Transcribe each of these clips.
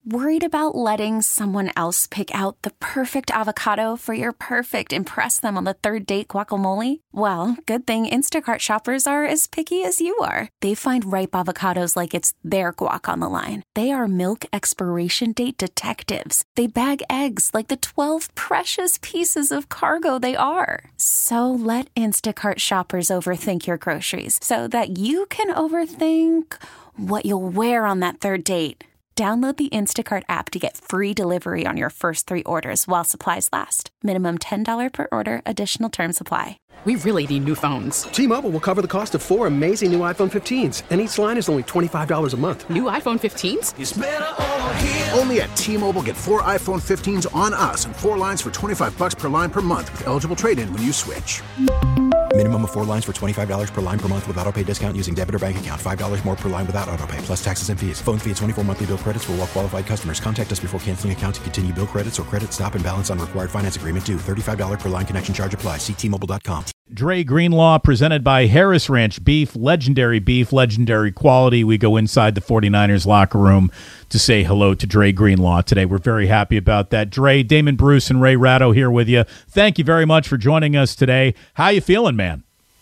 Worried about letting someone else pick out the perfect avocado for your perfect impress them on the third date guacamole? Well, good thing Instacart shoppers are as picky as you are. They find ripe avocados like it's their guac on the line. They are milk expiration date detectives. They bag eggs like the 12 precious pieces of cargo they are. So let Instacart shoppers overthink your groceries so that you can overthink what you'll wear on that third date. Download the Instacart app to get free delivery on your first 3 orders while supplies last. Minimum $10 per order. Additional terms apply. We really need new phones. T-Mobile will cover the cost of 4 amazing new iPhone 15s, and each line is only $25 a month. New iPhone 15s? It's better over here. Only at T-Mobile, get 4 iPhone 15s on us and 4 lines for $25 per line per month with eligible trade-in when you switch. Minimum of 4 lines for $25 per line per month with autopay discount using debit or bank account. $5 more per line without autopay, plus taxes and fees. Phone fee at 24 monthly bill credits for well-qualified customers. Contact us before canceling account to continue bill credits or credit stop and balance on required finance agreement due. $35 per line connection charge applies. See T-Mobile.com. Dre Greenlaw, presented by Harris Ranch Beef, legendary quality. We go inside the 49ers locker room to say hello to Dre Greenlaw today. We're very happy about that. Dre, Damon Bruce, and Ray Ratto here with you. Thank you very much for joining us today. How you feeling, man?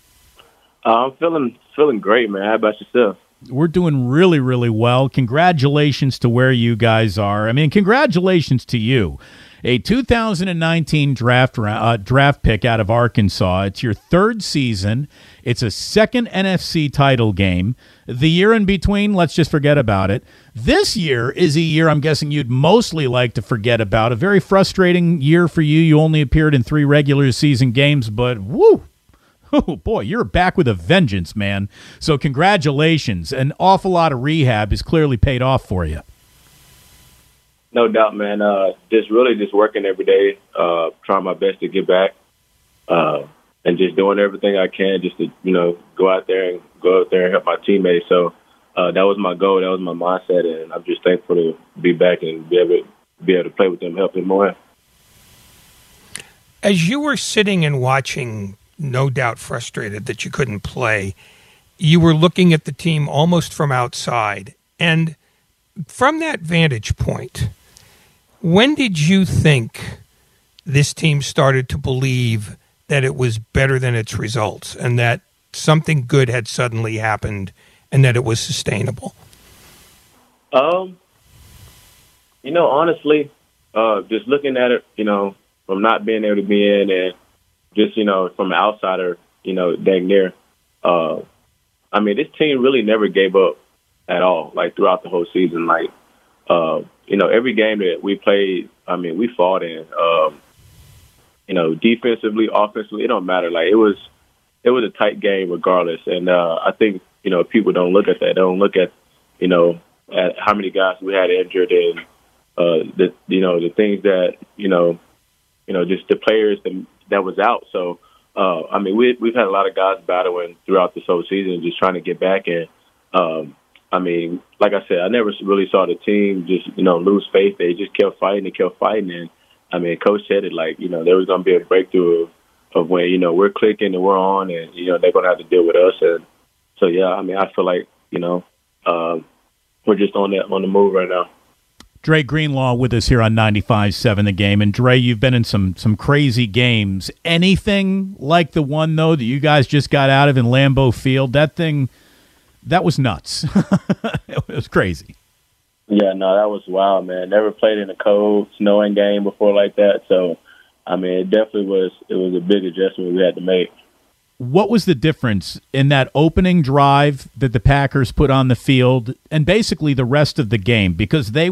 I'm feeling great, man. How about yourself? We're doing really, really well. Congratulations to where you guys are. I mean, congratulations to you. A 2019 draft pick out of Arkansas. It's your 3rd season. It's a 2nd NFC title game. The year in between, let's just forget about it. This year is a year I'm guessing you'd mostly like to forget about. A very frustrating year for you. You only appeared in 3 regular season games, but woo! Oh, boy, you're back with a vengeance, man. So congratulations. An awful lot of rehab has clearly paid off for you. No doubt, man. Just working every day, trying my best to get back, and just doing everything I can just to, go out there and help my teammates. So that was my goal. That was my mindset, and I'm just thankful to be back and be able to play with them, help them more. As you were sitting and watching, no doubt frustrated that you couldn't play, you were looking at the team almost from outside. And from that vantage point, when did you think this team started to believe that it was better than its results and that something good had suddenly happened and that it was sustainable? Honestly, just looking at it, from not being able to be in and just, from an outsider, dang near. This team really never gave up at all, like throughout the whole season. Every game that we played, we fought in. Defensively, offensively, it don't matter. It was a tight game regardless. And I think people don't look at that. They don't look at at how many guys we had injured and the things that just the players that was out. So we've had a lot of guys battling throughout this whole season, just trying to get back. And like I said, I never really saw the team just, lose faith. They just kept fighting and kept fighting. And, Coach said it there was going to be a breakthrough of when, we're clicking and we're on and, they're going to have to deal with us. And so, I feel like, we're just on the move right now. Dre Greenlaw with us here on 95.7 The Game. And, Dre, you've been in some crazy games. Anything like the one, though, that you guys just got out of in Lambeau Field? That was nuts. It was crazy. Yeah, no, that was wild, man. Never played in a cold, snowing game before like that. So, it definitely was a big adjustment we had to make. What was the difference in that opening drive that the Packers put on the field and basically the rest of the game? Because they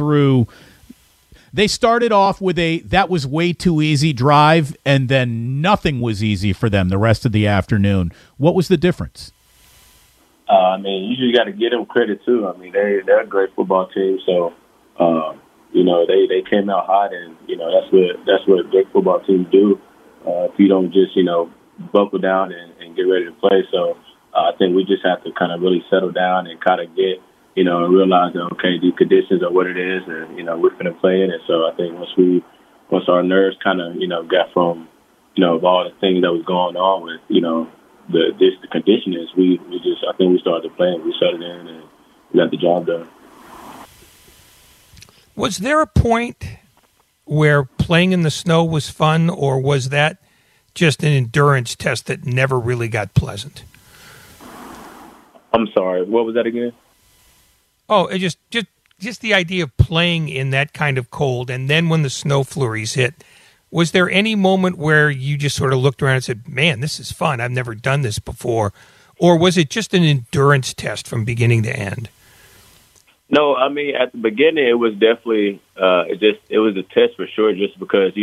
started off with that was way too easy drive, and then nothing was easy for them the rest of the afternoon. What was the difference? You just got to give them credit, too. They're a great football team. So, they came out hot, and, that's what great football teams do. If you don't just, buckle down and get ready to play. So I think we just have to kind of really settle down and kind of get, and realize that, okay, these conditions are what it is, and, we're going to play in it. So I think once our nerves kind of, got from, of all the things that was going on with, the conditioning, I think we started playing, we settled in and we got the job done. Was there a point where playing in the snow was fun, or was that just an endurance test that never really got pleasant? I'm sorry. What was that again? Oh, it just the idea of playing in that kind of cold, and then when the snow flurries hit, was there any moment where you just sort of looked around and said, man, this is fun, I've never done this before? Or was it just an endurance test from beginning to end? No, I mean, at the beginning, it was definitely, it was a test for sure, just because,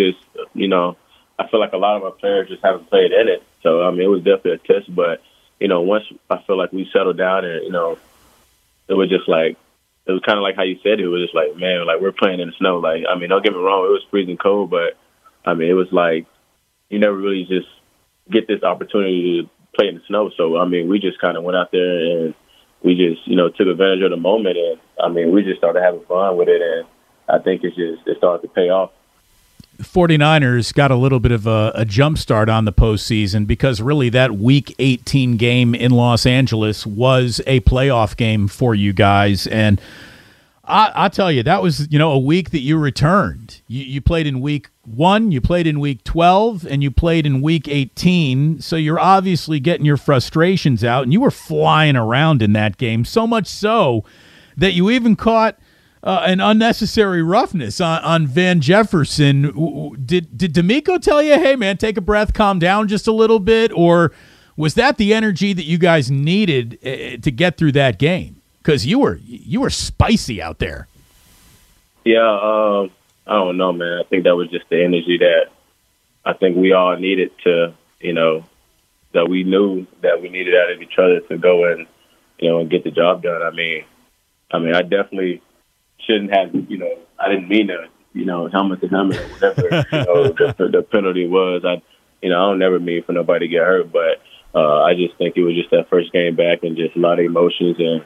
I feel like a lot of our players just haven't played in it. So, I mean, it was definitely a test. But, once I feel like we settled down and, it was just like, it was kind of like how you said it. It was just like, man, like we're playing in the snow. Like, I mean, don't get me wrong, it was freezing cold, but, I mean, it was like you never really just get this opportunity to play in the snow. So, I mean, we just kind of went out there and we just, took advantage of the moment. And, I mean, we just started having fun with it. And I think it started to pay off. 49ers got a little bit of a jump start on the postseason because really that Week 18 game in Los Angeles was a playoff game for you guys. And I tell you, that was, a week that you returned. You played in Week 1, you played in Week 12, and you played in Week 18. So you're obviously getting your frustrations out, and you were flying around in that game, so much so that you even caught an unnecessary roughness on Van Jefferson. Did D'Amico tell you, hey, man, take a breath, calm down just a little bit? Or was that the energy that you guys needed to get through that game? Because you were spicy out there. Yeah, I don't know, man. I think that was just the energy that I think we all needed to, that we knew that we needed out of each other to go and, and get the job done. I mean, I definitely shouldn't have, I didn't mean to, helmet to helmet or whatever, the penalty was. I don't never mean for nobody to get hurt, but I just think it was just that first game back and just a lot of emotions and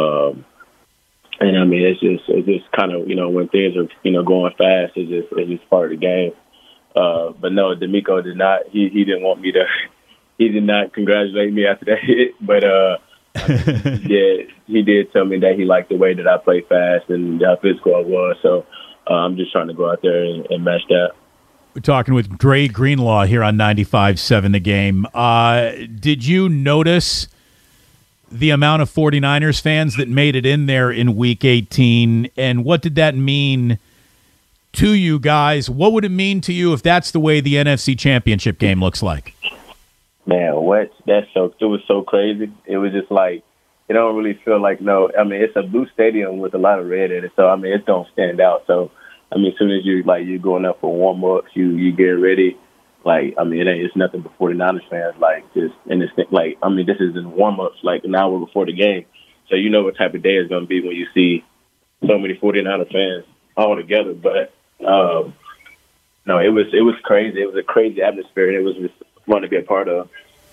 I mean, it's just kind of, when things are, going fast, it's just part of the game. But no, D'Amico did not, he didn't want me to, he did not congratulate me after that hit, but, yeah, he did tell me that he liked the way that I played fast and how physical I was. So I'm just trying to go out there and match that. We're talking with Dre Greenlaw here on 95.7 The Game. Did you notice the amount of 49ers fans that made it in there in Week 18, and what did that mean to you guys? What would it mean to you if that's the way the NFC Championship game looks like? Man, what? It was so crazy. It was just like, it don't really feel like, no, I mean, it's a blue stadium with a lot of red in it, so, I mean, it don't stand out. So, I mean, as soon as you're going up for warm-ups, you get ready, like, I mean, it's nothing but 49ers fans, like, just in this thing, like, I mean, this is in warm-ups, like, an hour before the game. So you know what type of day it's going to be when you see so many 49er fans all together. But, no, it was crazy. It was a crazy atmosphere, and it was just fun to be a part of.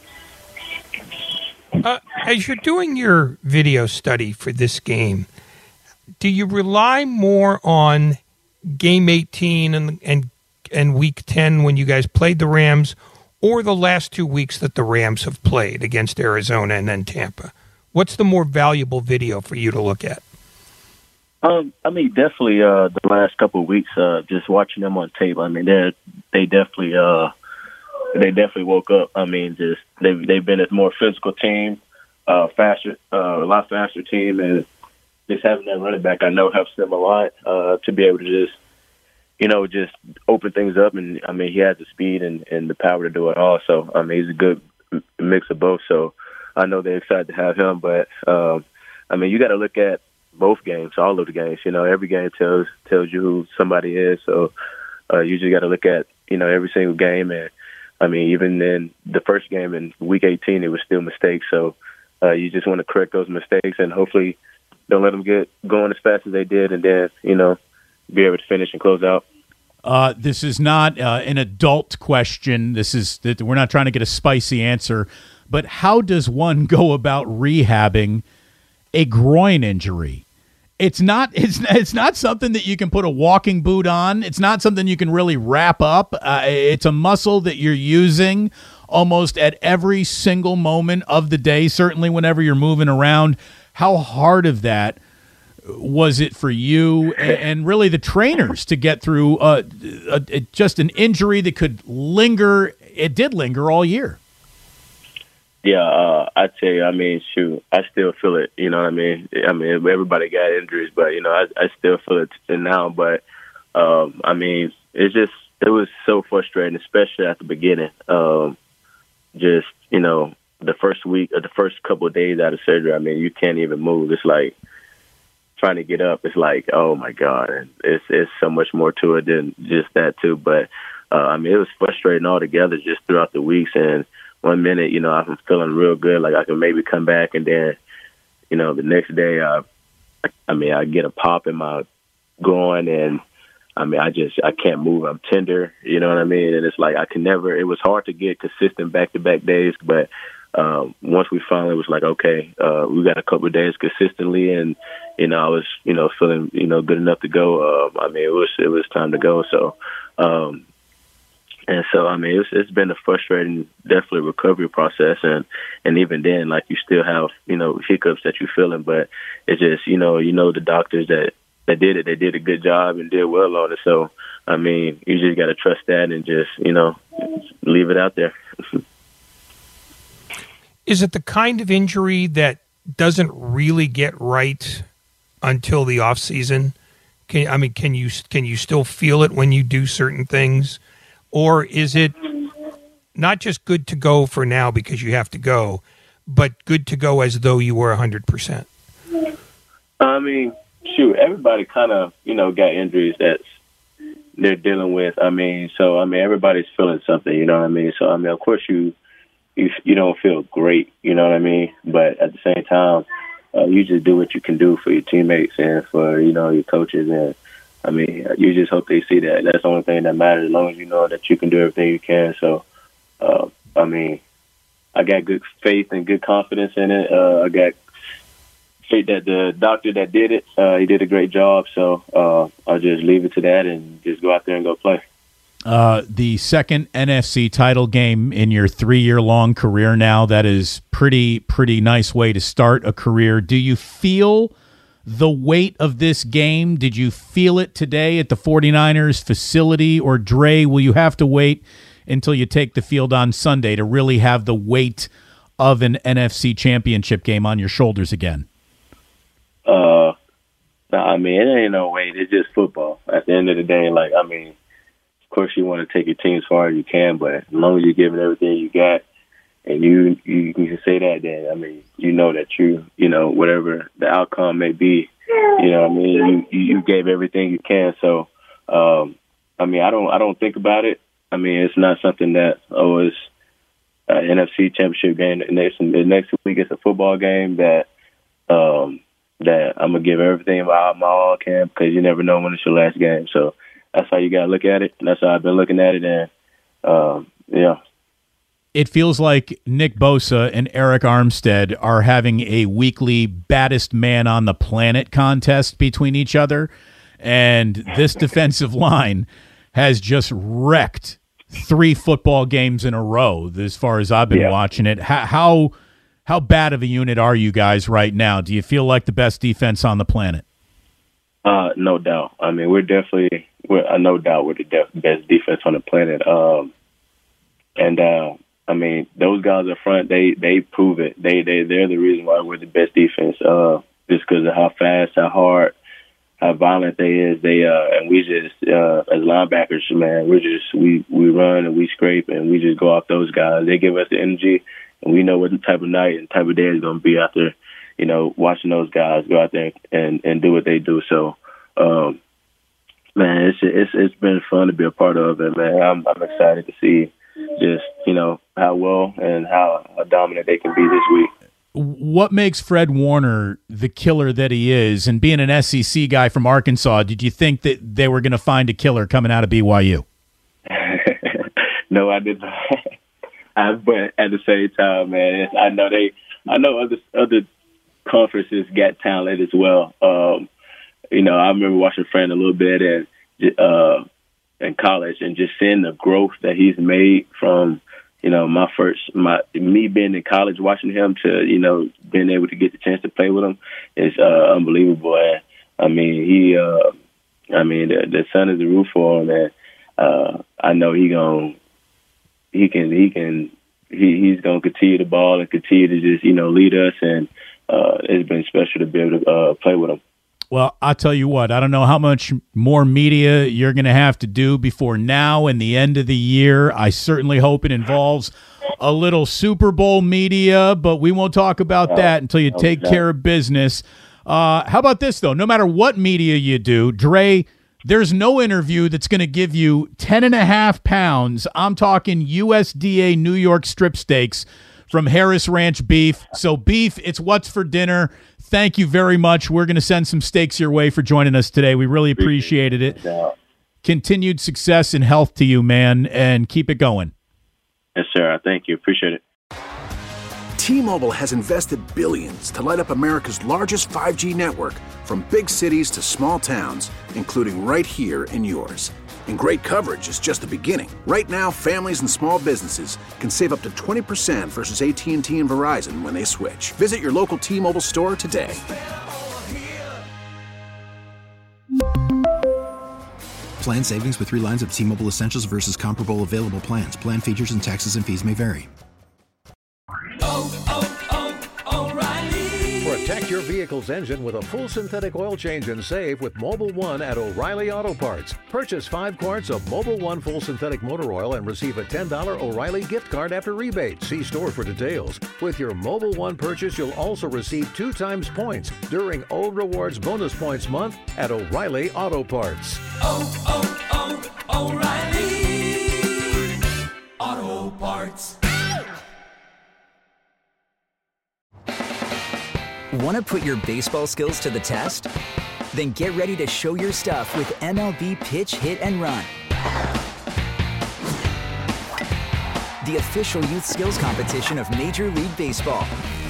As you're doing your video study for this game, do you rely more on Game 18 and Week 10 when you guys played the Rams, or the last 2 weeks that the Rams have played against Arizona and then Tampa? What's the more valuable video for you to look at? I mean, definitely the last couple of weeks, just watching them on tape. I mean, they definitely woke up. I mean, just they've been a more physical team, a lot faster team, and just having that running back I know helps them a lot to be able to just open things up. And I mean, he has the speed and the power to do it all. So I mean, he's a good mix of both. So I know they're excited to have him. But I mean, you got to look at both games, all of the games. Every game tells you who somebody is. So you just got to look at every single game. And I mean, even in the first game in Week 18, it was still mistakes. So you just want to correct those mistakes and hopefully don't let them get going as fast as they did, and then be able to finish and close out. This is not an adult question. We're not trying to get a spicy answer, but how does one go about rehabbing a groin injury? It's not something that you can put a walking boot on. It's not something you can really wrap up. It's a muscle that you're using almost at every single moment of the day, certainly whenever you're moving around. How hard of that was it for you and really the trainers to get through just an injury that could linger? It did linger all year. Yeah, I tell you, I mean, shoot, I still feel it. You know what I mean? I mean, everybody got injuries, but you know, I still feel it now. But I mean, it was so frustrating, especially at the beginning. Just you know, the first week or the first couple of days out of surgery, I mean, you can't even move. It's like trying to get up. It's like, oh my God, and it's so much more to it than just that too. But I mean, it was frustrating altogether just throughout the weeks. And one minute, you know, I'm feeling real good, like I can maybe come back, and then, you know, the next day, I get a pop in my groin, and I mean, I can't move. I'm tender, you know what I mean? And it's like it was hard to get consistent back-to-back days, but once we finally was like, okay, we got a couple of days consistently, and, you know, I was, you know, feeling, you know, good enough to go. I mean, it was time to go. So, and so, I mean, it's been a frustrating, definitely recovery process. And even then, like, you still have, you know, hiccups that you're feeling, but it's just, you know, the doctors that did it, they did a good job and did well on it. So, I mean, you just got to trust that and just, you know, leave it out there. Is it the kind of injury that doesn't really get right until the off season? Can you still feel it when you do certain things? Or is it not just good to go for now because you have to go, but good to go as though you were 100%? I mean, shoot, everybody kind of, you know, got injuries that they're dealing with. I mean, so, I mean, everybody's feeling something, you know what I mean? So, I mean, of course you don't feel great, you know what I mean? But at the same time, you just do what you can do for your teammates and for, you know, your coaches. And, I mean, you just hope they see that. That's the only thing that matters, as long as you know that you can do everything you can. So, I mean, I got good faith and good confidence in it. I got faith that the doctor that did it, he did a great job. So I'll just leave it to that and just go out there and go play. The second NFC title game in your 3-year-long career now, that is pretty nice way to start a career. Do you feel the weight of this game? Did you feel it today at the 49ers facility? Or, Dre, will you have to wait until you take the field on Sunday to really have the weight of an NFC championship game on your shoulders again? I mean, it ain't no weight. It's just football. At the end of the day, like, I mean, of course you want to take your team as far as you can, but as long as you're giving everything you got, and you can say that, then, I mean, you know that you know, whatever the outcome may be, you know what I mean, you gave everything you can. So, I mean, I don't think about it. I mean, it's not something that, it's an NFC championship game. The next week it's a football game that I'm going to give everything my all I can, because you never know when it's your last game. So that's how you got to look at it. And that's how I've been looking at it. And, yeah. It feels like Nick Bosa and Eric Armstead are having a weekly baddest man on the planet contest between each other. And this defensive line has just wrecked 3 football games in a row as far as I've been watching it. How bad of a unit are you guys right now? Do you feel like the best defense on the planet? No doubt. I mean, we're no doubt we're the best defense on the planet. I mean, those guys up front, they prove it. They're the reason why we're the best defense. Just because of how fast, how hard, how violent they is. And we just as linebackers, man, we run and we scrape and we just go off those guys. They give us the energy, and we know what the type of night and type of day is going to be after, you know, watching those guys go out there and do what they do. So, man, it's been fun to be a part of it, man. I'm excited to see just, you know, how well and how dominant they can be this week. What makes Fred Warner the killer that he is? And being an SEC guy from Arkansas, did you think that they were going to find a killer coming out of BYU? No, I didn't. But at the same time, man, I know other conferences got talent as well. You know, I remember watching Fred a little bit in college and just seeing the growth that he's made from, you know, me being in college, watching him to, you know, being able to get the chance to play with him is unbelievable. I mean, the sun is the roof for him, and I know he's gonna continue the ball and continue to just lead us, and it's been special to be able to play with him. Well, I'll tell you what, I don't know how much more media you're going to have to do before now and the end of the year. I certainly hope it involves a little Super Bowl media, but we won't talk about that until you take care of business. How about this, though? No matter what media you do, Dre, there's no interview that's going to give you 10.5 pounds. I'm talking USDA New York strip steaks from Harris Ranch Beef. So, Beef, it's what's for dinner. Thank you very much. We're going to send some steaks your way for joining us today. We really appreciated it. Continued success and health to you, man, and keep it going. Yes, sir. Thank you. Appreciate it. T-Mobile has invested billions to light up America's largest 5G network, from big cities to small towns, including right here in yours. And great coverage is just the beginning. Right now, families and small businesses can save up to 20% versus AT&T and Verizon when they switch. Visit your local T-Mobile store today. Plan savings with 3 lines of T-Mobile Essentials versus comparable available plans. Plan features and taxes and fees may vary. Protect your vehicle's engine with a full synthetic oil change and save with Mobil 1 at O'Reilly Auto Parts. Purchase 5 quarts of Mobil 1 full synthetic motor oil and receive a $10 O'Reilly gift card after rebate. See store for details. With your Mobil 1 purchase, you'll also receive 2 times points during Old Rewards Bonus Points Month at O'Reilly Auto Parts. O'Reilly Auto Parts. Want to put your baseball skills to the test? Then get ready to show your stuff with MLB Pitch, Hit, and Run. The official youth skills competition of Major League Baseball.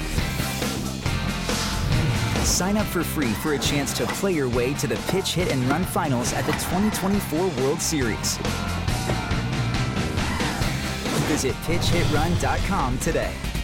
Sign up for free for a chance to play your way to the Pitch, Hit, and Run finals at the 2024 World Series. Visit PitchHitRun.com today.